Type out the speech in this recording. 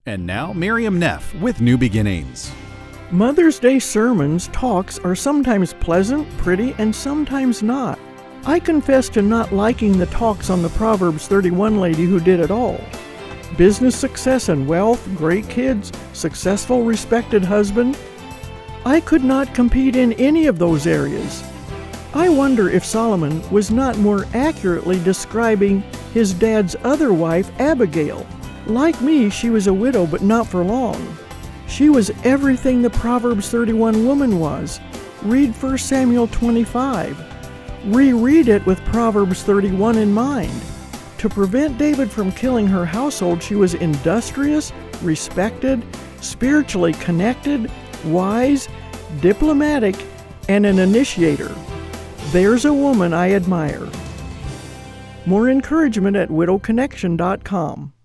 And now, Miriam Neff with New Beginnings. Mother's Day sermons, talks are sometimes pleasant, pretty, and sometimes not. I confess to not liking the talks on the Proverbs 31 lady who did it all. Business success and wealth, great kids, successful, respected husband. I could not compete in any of those areas. I wonder if Solomon was not more accurately describing his dad's other wife, Abigail. Like me, she was a widow, but not for long. She was everything the Proverbs 31 woman was. Read 1 Samuel 25. Reread it with Proverbs 31 in mind. To prevent David from killing her household, she was industrious, respected, spiritually connected, wise, diplomatic, and an initiator. There's a woman I admire. More encouragement at widowconnection.com.